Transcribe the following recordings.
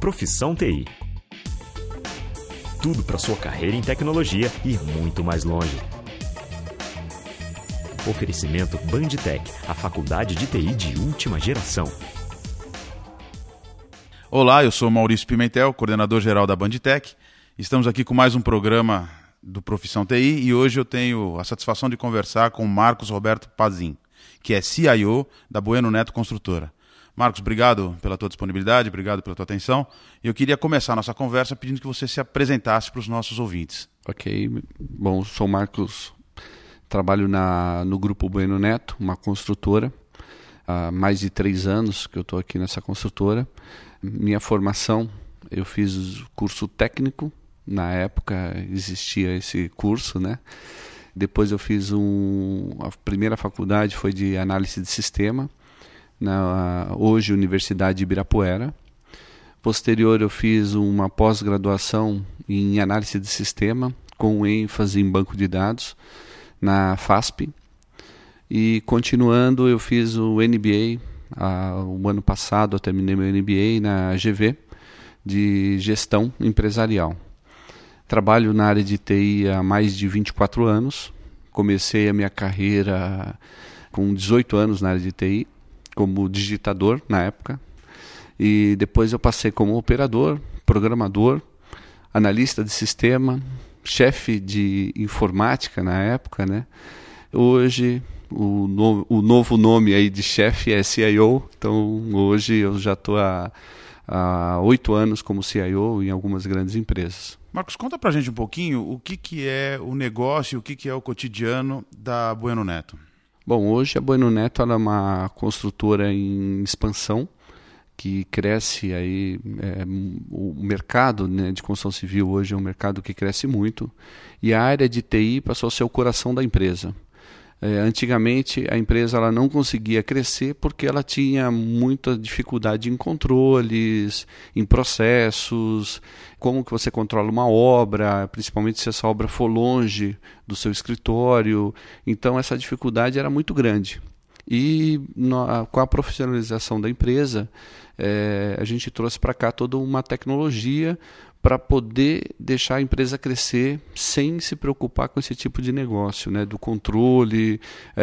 Profissão TI. Tudo para sua carreira em tecnologia e muito mais longe. Oferecimento Bandtech, a faculdade de TI de última geração. Olá, eu sou Maurício Pimentel, coordenador-geral da Bandtech. Estamos aqui com mais um programa do Profissão TI e hoje eu tenho a satisfação de conversar com o Marcos Roberto Pazin, que é CIO da Bueno Neto Construtora. Marcos, obrigado pela tua disponibilidade, obrigado pela tua atenção. Eu queria começar a nossa conversa pedindo que você se apresentasse para os nossos ouvintes. Ok, bom, sou Marcos, trabalho no Grupo Bueno Neto, uma construtora. Há mais de 3 anos que eu estou aqui nessa construtora. Minha formação, eu fiz curso técnico, na época existia esse curso, né? Depois eu fiz a primeira faculdade foi de análise de sistema, hoje Universidade de Ibirapuera. Posterior eu fiz uma pós-graduação em análise de sistema, com ênfase em banco de dados, na FASP. E continuando eu fiz o MBA, o ano passado eu terminei meu MBA na GV, de gestão empresarial. Trabalho na área de TI há mais de 24 anos. Comecei a minha carreira com 18 anos na área de TI, como digitador na época. E depois eu passei como operador, programador, analista de sistema, chefe de informática na época, né? Hoje o novo nome aí de chefe é CIO, então hoje eu já estou há 8 anos como CIO em algumas grandes empresas. Marcos, conta pra gente um pouquinho o que é o negócio, o que é o cotidiano da Bueno Neto. Bom, hoje a Bueno Neto ela é uma construtora em expansão, que cresce aí, o mercado, né, de construção civil hoje é um mercado que cresce muito, e a área de TI passou a ser o coração da empresa. Antigamente a empresa ela não conseguia crescer porque ela tinha muita dificuldade em controles, em processos, como que você controla uma obra, principalmente se essa obra for longe do seu escritório. Então essa dificuldade era muito grande. E com a profissionalização da empresa, a gente trouxe para cá toda uma tecnologia para poder deixar a empresa crescer sem se preocupar com esse tipo de negócio, né? Do controle,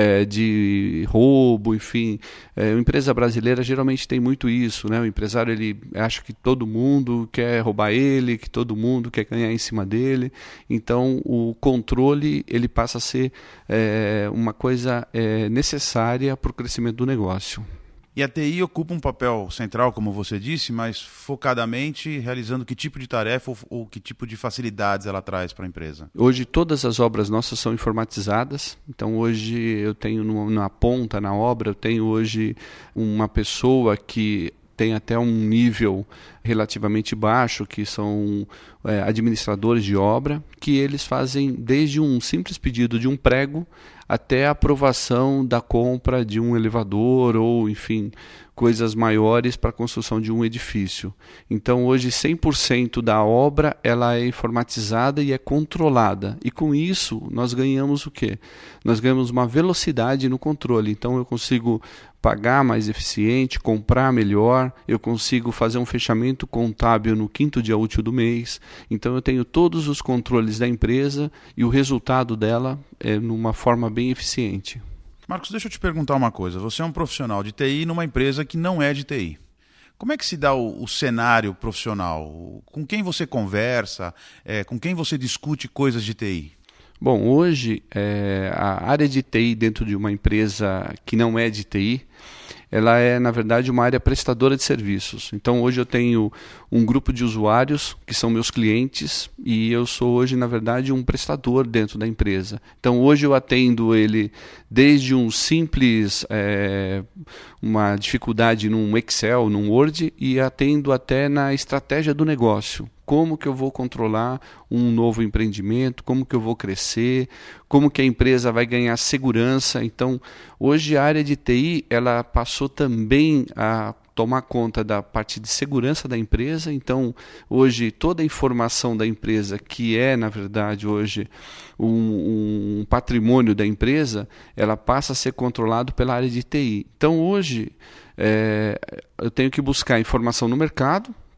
de roubo, enfim. A empresa brasileira geralmente tem muito isso, né? O empresário ele acha que todo mundo quer roubar ele, que todo mundo quer ganhar em cima dele. Então o controle ele passa a ser uma coisa necessária para o crescimento do negócio. E a TI ocupa um papel central, como você disse, mas focadamente realizando que tipo de tarefa ou que tipo de facilidades ela traz para a empresa? Hoje todas as obras nossas são informatizadas, então hoje eu tenho na ponta, na obra, eu tenho hoje uma pessoa que tem até um nível relativamente baixo, que são administradores de obra, que eles fazem desde um simples pedido de um prego até a aprovação da compra de um elevador ou, enfim, coisas maiores para a construção de um edifício. Então, hoje, 100% da obra ela é informatizada e é controlada. E, com isso, nós ganhamos o quê? Nós ganhamos uma velocidade no controle. Então, eu consigo pagar mais eficiente, comprar melhor, eu consigo fazer um fechamento contábil no 5º dia útil do mês. Então eu tenho todos os controles da empresa e o resultado dela é numa forma bem eficiente. Marcos, deixa eu te perguntar uma coisa. Você é um profissional de TI numa empresa que não é de TI. Como é que se dá o cenário profissional? Com quem você conversa? Com quem você discute coisas de TI? Bom, hoje a área de TI dentro de uma empresa que não é de TI, ela é, na verdade, uma área prestadora de serviços. Então, hoje eu tenho um grupo de usuários que são meus clientes e eu sou hoje, na verdade, um prestador dentro da empresa. Então, hoje eu atendo ele desde um simples, uma dificuldade num Excel, num Word, e atendo até na estratégia do negócio. Como que eu vou controlar um novo empreendimento, como que eu vou crescer, como que a empresa vai ganhar segurança. Então, hoje a área de TI ela passou também a tomar conta da parte de segurança da empresa. Então, hoje, toda a informação da empresa, que é, na verdade, hoje um patrimônio da empresa, ela passa a ser controlado pela área de TI. Então, hoje, eu tenho que buscar informação no mercado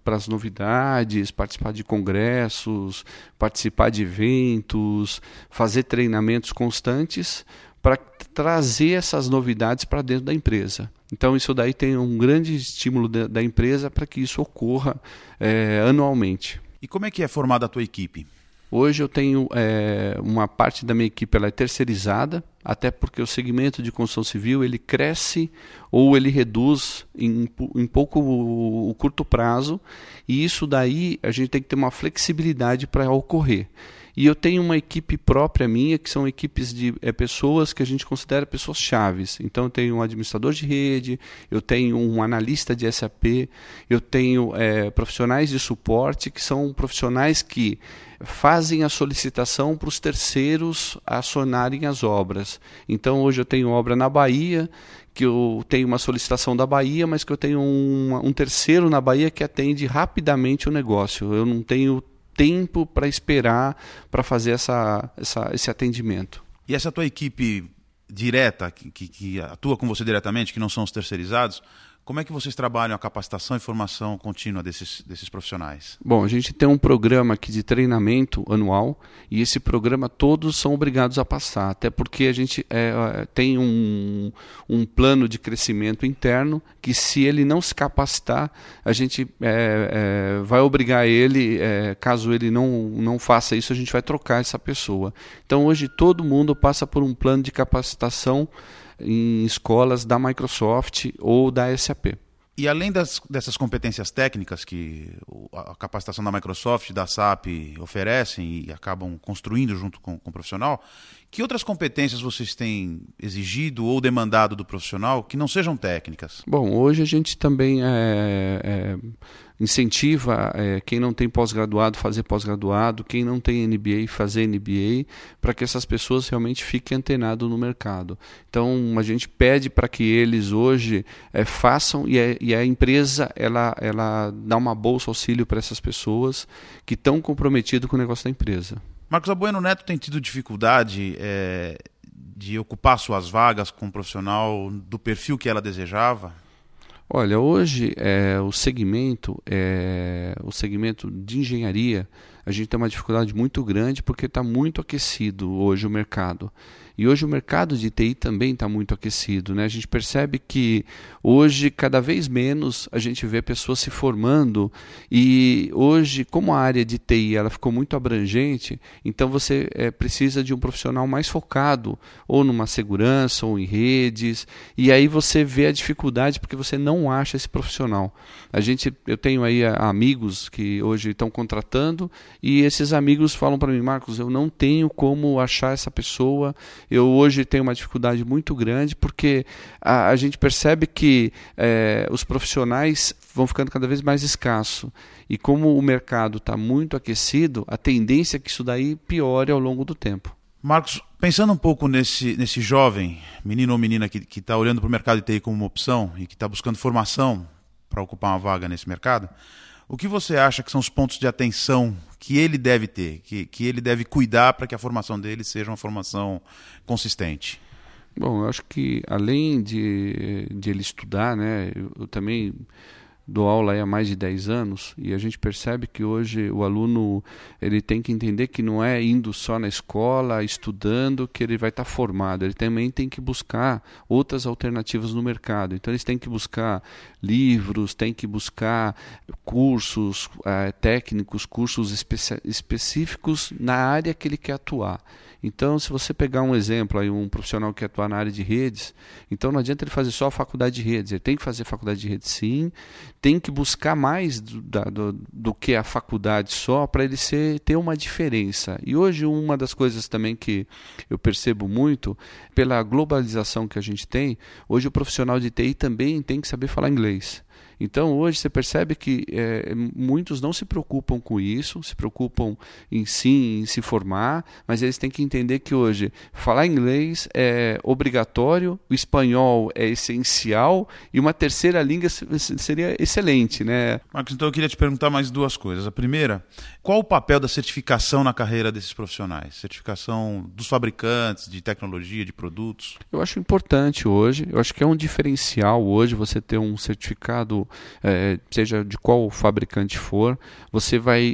para as novidades, participar de congressos, participar de eventos, fazer treinamentos constantes para trazer essas novidades para dentro da empresa. Então, isso daí tem um grande estímulo da empresa para que isso ocorra anualmente. E como é que é formada a tua equipe? Hoje eu tenho uma parte da minha equipe, ela é terceirizada, até porque o segmento de construção civil ele cresce ou ele reduz em pouco o curto prazo, e isso daí a gente tem que ter uma flexibilidade para ocorrer. E eu tenho uma equipe própria minha, que são equipes de pessoas que a gente considera pessoas chaves. Então eu tenho um administrador de rede, eu tenho um analista de SAP, eu tenho profissionais de suporte, que são profissionais que fazem a solicitação para os terceiros acionarem as obras. Então hoje eu tenho obra na Bahia, que eu tenho uma solicitação da Bahia, mas que eu tenho um terceiro na Bahia que atende rapidamente o negócio. Eu não tenho tempo para esperar para fazer esse atendimento. E essa tua equipe direta, que atua com você diretamente, que não são os terceirizados, como é que vocês trabalham a capacitação e formação contínua desses profissionais? Bom, a gente tem um programa aqui de treinamento anual, e esse programa todos são obrigados a passar, até porque a gente tem um plano de crescimento interno que, se ele não se capacitar, a gente vai obrigar ele, caso ele não faça isso, a gente vai trocar essa pessoa. Então hoje todo mundo passa por um plano de capacitação em escolas da Microsoft ou da SAP. E além dessas competências técnicas que a capacitação da Microsoft e da SAP oferecem e acabam construindo junto com o profissional, que outras competências vocês têm exigido ou demandado do profissional que não sejam técnicas? Bom, hoje a gente também incentiva quem não tem pós-graduado fazer pós-graduado, quem não tem MBA fazer MBA, para que essas pessoas realmente fiquem antenadas no mercado. Então a gente pede para que eles hoje façam, e a empresa ela dá uma bolsa auxílio para essas pessoas que estão comprometidas com o negócio da empresa. Marcos Abueno Neto tem tido dificuldade de ocupar suas vagas com um profissional do perfil que ela desejava? Olha, hoje o segmento de engenharia, a gente tem uma dificuldade muito grande porque está muito aquecido hoje o mercado. E hoje o mercado de TI também está muito aquecido, né? A gente percebe que hoje, cada vez menos, a gente vê pessoas se formando, e hoje, como a área de TI ela ficou muito abrangente, então você precisa de um profissional mais focado, ou numa segurança, ou em redes, e aí você vê a dificuldade porque você não acha esse profissional. Eu tenho aí amigos que hoje estão contratando, e esses amigos falam para mim: Marcos, eu não tenho como achar essa pessoa. Eu hoje tenho uma dificuldade muito grande porque a gente percebe que os profissionais vão ficando cada vez mais escassos. E como o mercado está muito aquecido, a tendência é que isso daí piore ao longo do tempo. Marcos, pensando um pouco nesse jovem, menino ou menina que está olhando para o mercado de TI como uma opção e que está buscando formação para ocupar uma vaga nesse mercado, o que você acha que são os pontos de atenção que ele deve ter, que ele deve cuidar para que a formação dele seja uma formação consistente? Bom, eu acho que além de ele estudar, né, eu também dou aula aí há mais de 10 anos, e a gente percebe que hoje o aluno ele tem que entender que não é indo só na escola, estudando, que ele vai estar formado. Ele também tem que buscar outras alternativas no mercado. Então eles têm que buscar livros, têm que buscar cursos técnicos, cursos específicos na área que ele quer atuar. Então, se você pegar um exemplo, aí, um profissional que quer atuar na área de redes, então não adianta ele fazer só a faculdade de redes. Ele tem que fazer faculdade de redes, sim, tem que buscar mais do que a faculdade só, para ele ter uma diferença. E hoje uma das coisas também que eu percebo muito, pela globalização que a gente tem, hoje o profissional de TI também tem que saber falar inglês. Então hoje você percebe que muitos não se preocupam com isso, se preocupam em se formar, mas eles têm que entender que hoje falar inglês é obrigatório, o espanhol é essencial, e uma terceira língua seria excelente, né? Marcos, então eu queria te perguntar mais duas coisas. A primeira, qual o papel da certificação na carreira desses profissionais? Certificação dos fabricantes, de tecnologia, de produtos? Eu acho importante hoje, eu acho que é um diferencial hoje você ter um certificado mercado, seja de qual fabricante for, você vai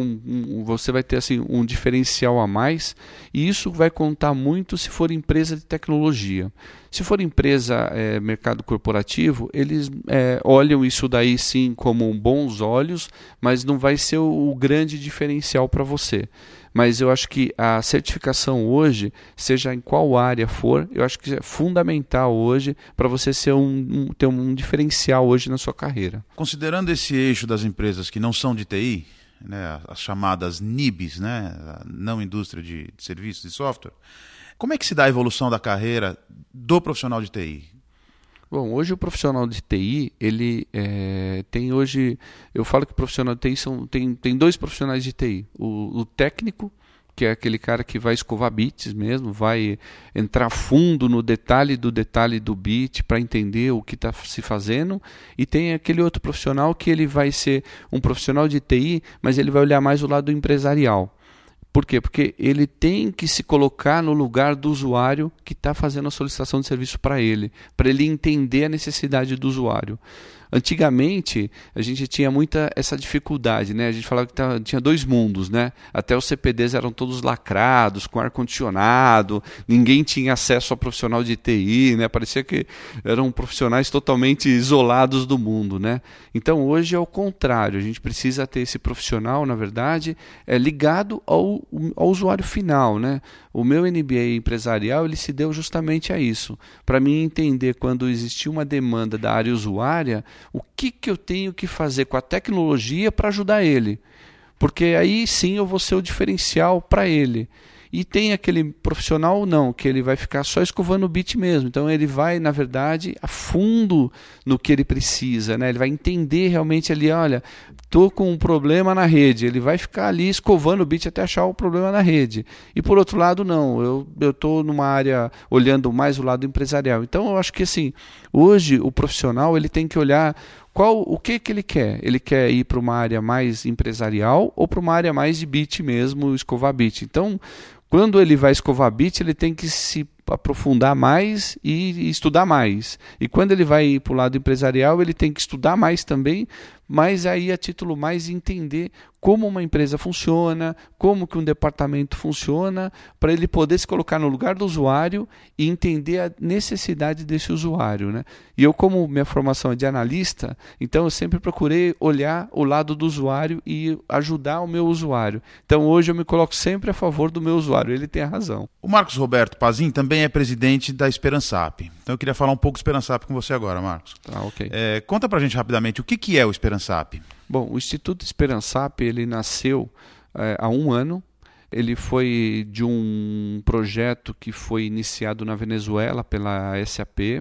ter assim, um diferencial a mais, e isso vai contar muito se for empresa de tecnologia. Se for empresa mercado corporativo, eles olham isso daí sim como bons olhos, mas não vai ser o grande diferencial para você. Mas eu acho que a certificação hoje, seja em qual área for, eu acho que é fundamental hoje para você ter um diferencial hoje na sua carreira. Considerando esse eixo das empresas que não são de TI, né, as chamadas NIBs, né, não indústria de serviços de software, como é que se dá a evolução da carreira do profissional de TI? Bom, hoje o profissional de TI, ele tem hoje, eu falo que o profissional de TI tem dois profissionais de TI. O técnico, que é aquele cara que vai escovar bits mesmo, vai entrar fundo no detalhe do bit para entender o que está se fazendo, e tem aquele outro profissional que ele vai ser um profissional de TI, mas ele vai olhar mais o lado empresarial. Por quê? Porque ele tem que se colocar no lugar do usuário que está fazendo a solicitação de serviço para ele entender a necessidade do usuário. Antigamente, a gente tinha muita essa dificuldade, né? A gente falava que tinha dois mundos, né? Até os CPDs eram todos lacrados, com ar-condicionado, ninguém tinha acesso ao profissional de TI, né? Parecia que eram profissionais totalmente isolados do mundo, né? Então, hoje é o contrário, a gente precisa ter esse profissional, na verdade, ligado ao usuário final, né? O meu MBA empresarial, ele se deu justamente a isso, para mim entender quando existia uma demanda da área usuária, o que eu tenho que fazer com a tecnologia para ajudar ele. Porque aí sim eu vou ser o diferencial para ele. E tem aquele profissional não, que ele vai ficar só escovando o bit mesmo. Então ele vai, na verdade, a fundo no que ele precisa, né? Ele vai entender realmente ali, olha, estou com um problema na rede. Ele vai ficar ali escovando o bit até achar o problema na rede. E por outro lado, não, eu estou numa área olhando mais o lado empresarial. Então eu acho que assim, hoje o profissional ele tem que olhar o que ele quer? Ele quer ir para uma área mais empresarial ou para uma área mais de bit mesmo, escovar bit. Então, quando ele vai escovar bit, ele tem que se aprofundar mais e estudar mais. E quando ele vai para o lado empresarial, ele tem que estudar mais também, mas aí a título mais entender como uma empresa funciona, como que um departamento funciona, para ele poder se colocar no lugar do usuário e entender a necessidade desse usuário, né? E eu, como minha formação é de analista, então eu sempre procurei olhar o lado do usuário e ajudar o meu usuário. Então hoje eu me coloco sempre a favor do meu usuário, ele tem a razão. O Marcos Roberto Pazin também é presidente da Esperançap. Então eu queria falar um pouco do Esperançap com você agora, Marcos. Tá, ok. Conta pra gente rapidamente o que é o Esperançap. Bom, o Instituto Esperançap, ele nasceu há 1 ano. Ele foi de um projeto que foi iniciado na Venezuela pela SAP,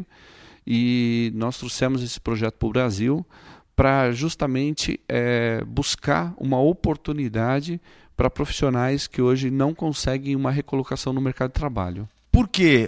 e nós trouxemos esse projeto para o Brasil para justamente buscar uma oportunidade para profissionais que hoje não conseguem uma recolocação no mercado de trabalho. Por que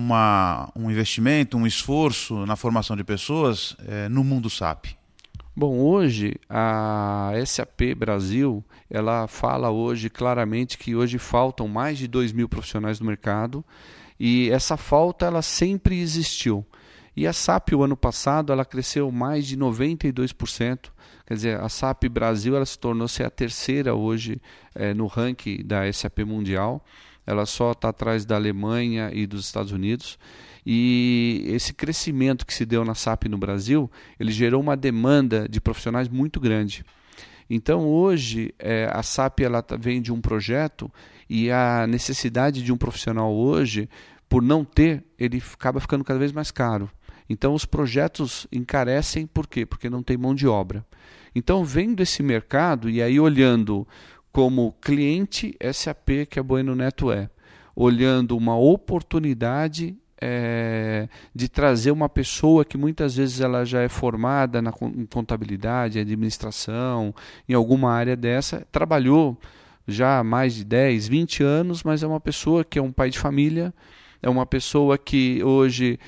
um investimento, um esforço na formação de pessoas no mundo SAP? Bom, hoje a SAP Brasil, ela fala hoje claramente que hoje faltam mais de 2.000 profissionais no mercado, e essa falta ela sempre existiu. E a SAP, o ano passado, ela cresceu mais de 92%. Quer dizer, a SAP Brasil ela se tornou-se a terceira hoje no ranking da SAP Mundial. Ela só está atrás da Alemanha e dos Estados Unidos. E esse crescimento que se deu na SAP no Brasil, ele gerou uma demanda de profissionais muito grande. Então, hoje, a SAP ela vem de um projeto, e a necessidade de um profissional hoje, por não ter, ele acaba ficando cada vez mais caro. Então, os projetos encarecem, por quê? Porque não tem mão de obra. Então, vendo esse mercado, e aí olhando como cliente SAP, que a Bueno Neto olhando uma oportunidade de trazer uma pessoa que muitas vezes ela já é formada em contabilidade, administração, em alguma área dessa, trabalhou já há mais de 10, 20 anos, mas é uma pessoa que é um pai de família, é uma pessoa que hoje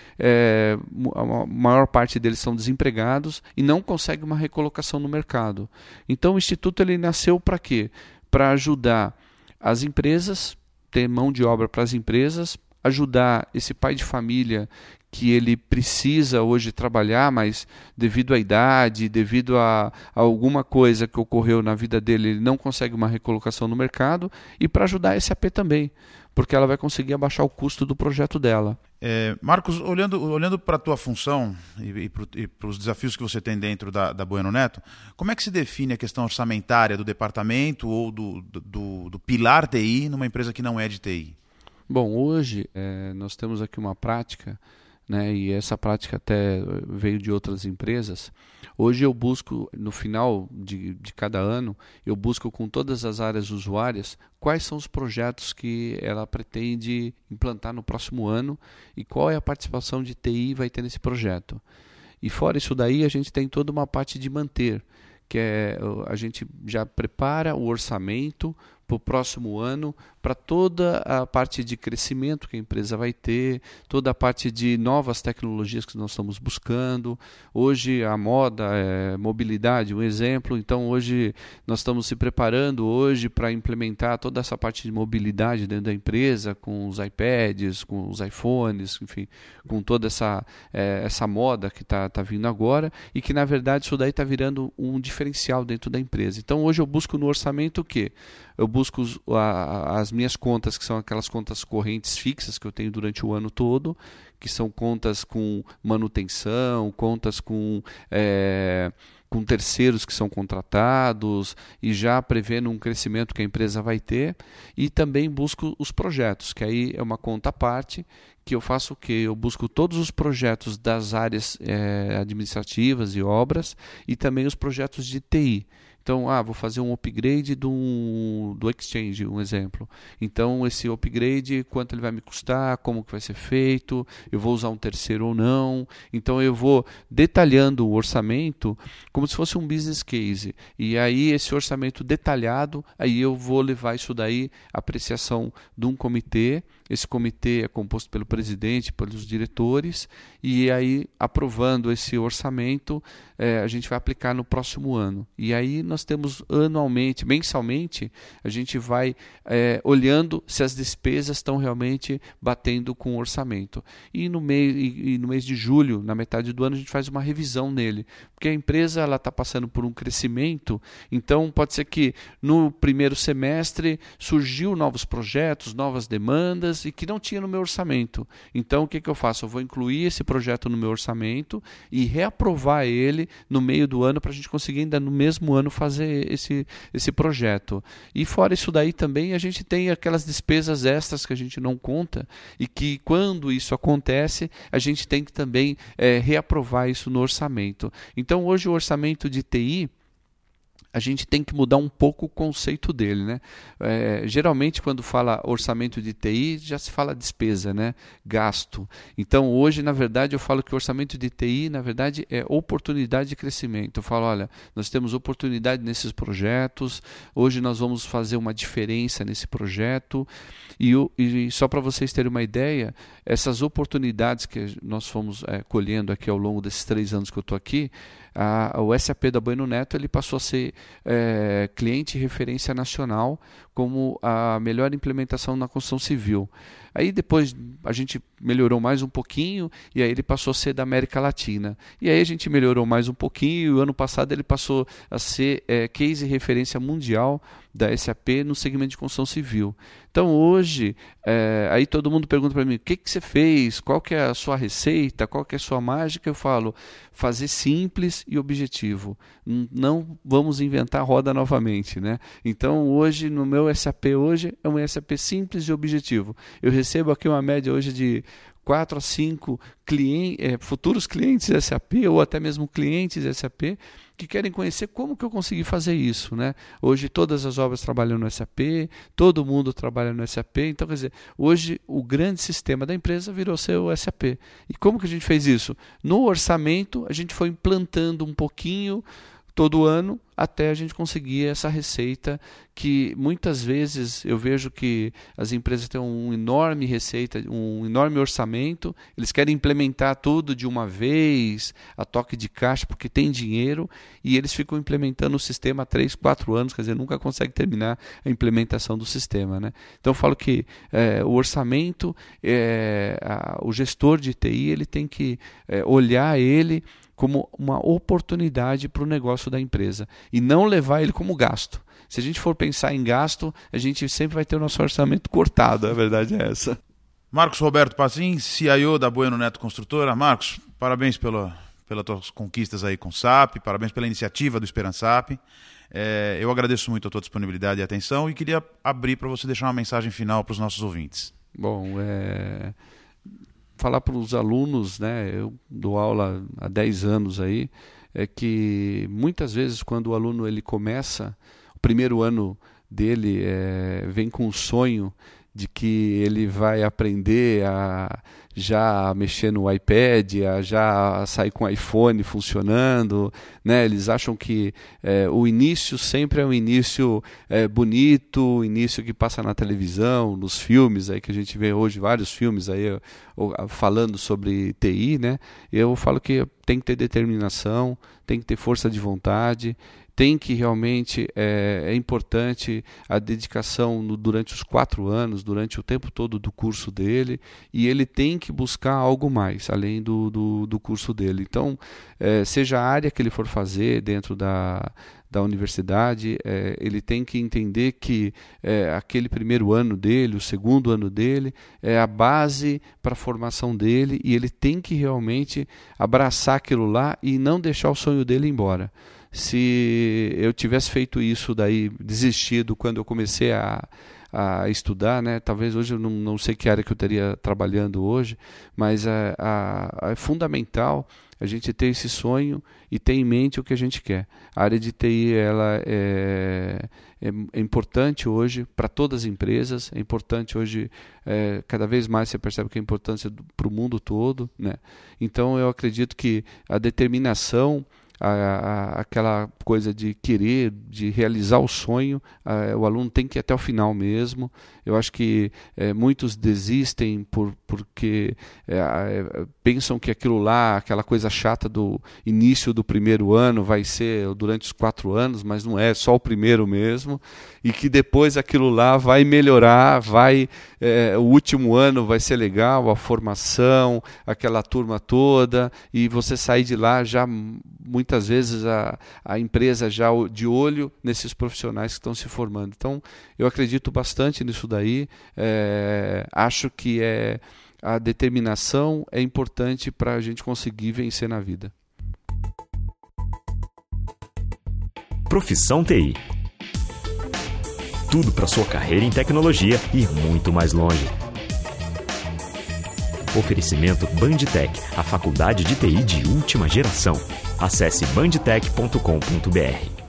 a maior parte deles são desempregados e não consegue uma recolocação no mercado. Então o Instituto ele nasceu para quê? Para ajudar as empresas, ter mão de obra para as empresas, ajudar esse pai de família que ele precisa hoje trabalhar, mas devido à idade, devido a alguma coisa que ocorreu na vida dele, ele não consegue uma recolocação no mercado, e para ajudar a SAP também, porque ela vai conseguir abaixar o custo do projeto dela. Marcos, olhando para a tua função e para os desafios que você tem dentro da Bueno Neto, como é que se define a questão orçamentária do departamento ou do pilar TI numa empresa que não é de TI? Bom, hoje nós temos aqui uma prática, né, e essa prática até veio de outras empresas. Hoje eu busco, no final de cada ano, eu busco com todas as áreas usuárias quais são os projetos que ela pretende implantar no próximo ano e qual é a participação de TI vai ter nesse projeto. E fora isso daí, a gente tem toda uma parte de manter, que a gente já prepara o orçamento para o próximo ano, para toda a parte de crescimento que a empresa vai ter, toda a parte de novas tecnologias que nós estamos buscando. Hoje a moda é mobilidade, um exemplo. Então hoje nós estamos se preparando hoje para implementar toda essa parte de mobilidade dentro da empresa, com os iPads, com os iPhones, enfim, com toda essa moda que está vindo agora, e que na verdade isso daí está virando um diferencial dentro da empresa. Então hoje eu busco no orçamento o quê? Eu busco as minhas contas, que são aquelas contas correntes fixas que eu tenho durante o ano todo, que são contas com manutenção, contas com terceiros que são contratados e já prevendo um crescimento que a empresa vai ter. E também busco os projetos, que aí é uma conta à parte, que eu faço o quê? Eu busco todos os projetos das áreas administrativas e obras e também os projetos de TI. Então, vou fazer um upgrade do Exchange, um exemplo. Então, esse upgrade, quanto ele vai me custar, como que vai ser feito, eu vou usar um terceiro ou não. Então, eu vou detalhando o orçamento como se fosse um business case. E aí, esse orçamento detalhado, aí eu vou levar isso daí à apreciação de um comitê. Esse comitê é composto pelo presidente, pelos diretores, e aí, aprovando esse orçamento, a gente vai aplicar no próximo ano. E aí nós temos anualmente, mensalmente, a gente vai olhando se as despesas estão realmente batendo com o orçamento. E no mês de julho, na metade do ano, a gente faz uma revisão nele, porque a empresa está passando por um crescimento, então pode ser que no primeiro semestre surgiu novos projetos, novas demandas, e que não tinha no meu orçamento. Então o que eu faço? Eu vou incluir esse projeto no meu orçamento e reaprovar ele no meio do ano para a gente conseguir ainda no mesmo ano fazer esse projeto. E fora isso daí também a gente tem aquelas despesas extras que a gente não conta e que quando isso acontece a gente tem que também reaprovar isso no orçamento. Então hoje o orçamento de TI, a gente tem que mudar um pouco o conceito dele, né? Geralmente, quando fala orçamento de TI, já se fala despesa, né? Gasto. Então, hoje, na verdade, eu falo que o orçamento de TI, na verdade, é oportunidade de crescimento. Eu falo, olha, nós temos oportunidade nesses projetos, hoje nós vamos fazer uma diferença nesse projeto, e só para vocês terem uma ideia, essas oportunidades que nós fomos colhendo aqui ao longo desses 3 anos que eu estou aqui, o SAP da Bueno Neto ele passou a ser cliente referência nacional como a melhor implementação na construção civil. Aí depois a gente melhorou mais um pouquinho e aí ele passou a ser da América Latina. E aí a gente melhorou mais um pouquinho e o ano passado ele passou a ser case referência mundial da SAP no segmento de construção civil. Então hoje, aí todo mundo pergunta para mim, o que você fez? Qual que é a sua receita? Qual que é a sua mágica? Eu falo, fazer simples e objetivo. Não vamos inventar a roda novamente, né? Então hoje, no meu SAP hoje, é um SAP simples e objetivo. Eu recebo aqui uma média hoje de 4 a 5 futuros clientes SAP ou até mesmo clientes SAP que querem conhecer como que eu consegui fazer isso, né? Hoje todas as obras trabalham no SAP, todo mundo trabalha no SAP, então quer dizer, hoje o grande sistema da empresa virou ser o SAP. E como que a gente fez isso? No orçamento a gente foi implantando um pouquinho, todo ano, até a gente conseguir essa receita que muitas vezes eu vejo que as empresas têm um enorme receita, um enorme orçamento, eles querem implementar tudo de uma vez, a toque de caixa, porque tem dinheiro, e eles ficam implementando o sistema há 3, 4 anos, quer dizer, nunca conseguem terminar a implementação do sistema, né? Então eu falo que o orçamento, o gestor de TI, ele tem que olhar ele como uma oportunidade para o negócio da empresa e não levar ele como gasto. Se a gente for pensar em gasto, a gente sempre vai ter o nosso orçamento cortado, a verdade é essa. Marcos Roberto Pazin, CIO da Bueno Neto Construtora. Marcos, parabéns pelas tuas conquistas aí com o SAP, parabéns pela iniciativa do Esperançap. Eu agradeço muito a tua disponibilidade e atenção e queria abrir para você deixar uma mensagem final para os nossos ouvintes. Bom, falar para os alunos, né, eu dou aula há 10 anos aí, é que muitas vezes quando o aluno ele começa, o primeiro ano dele vem com o sonho de que ele vai aprender a já mexer no iPad, a já sair com o iPhone funcionando, né? Eles acham que o início sempre é um início bonito, o início que passa na televisão, nos filmes aí que a gente vê hoje, vários filmes aí falando sobre TI, né? Eu falo que tem que ter determinação, tem que ter força de vontade, tem que realmente, é importante a dedicação durante os 4 anos, durante o tempo todo do curso dele, e ele tem que buscar algo mais, além do curso dele. Então, seja a área que ele for fazer dentro da universidade, ele tem que entender que aquele primeiro ano dele, o segundo ano dele, é a base para a formação dele, e ele tem que realmente abraçar aquilo lá e não deixar o sonho dele ir embora. Se eu tivesse feito isso daí, desistido quando eu comecei a estudar, né? Talvez hoje eu não sei que área que eu estaria trabalhando hoje, mas é fundamental a gente ter esse sonho e ter em mente o que a gente quer. A área de TI ela é importante hoje para todas as empresas, é importante hoje, cada vez mais você percebe que é importância para o mundo todo, né? Então eu acredito que a determinação, aquela coisa de querer, de realizar o sonho, o aluno tem que ir até o final mesmo. Eu acho que muitos desistem porque pensam que aquilo lá, aquela coisa chata do início do primeiro ano vai ser durante os 4 anos, mas não é, só o primeiro mesmo, e que depois aquilo lá vai melhorar, o último ano vai ser legal, a formação, aquela turma toda, e você sair de lá já muitas vezes a empresa já de olho nesses profissionais que estão se formando. Então, eu acredito bastante nisso daí. Acho que a determinação é importante para a gente conseguir vencer na vida. Profissão TI. Tudo para sua carreira em tecnologia e muito mais longe. Oferecimento Bandtech, a faculdade de TI de última geração. Acesse bandtech.com.br.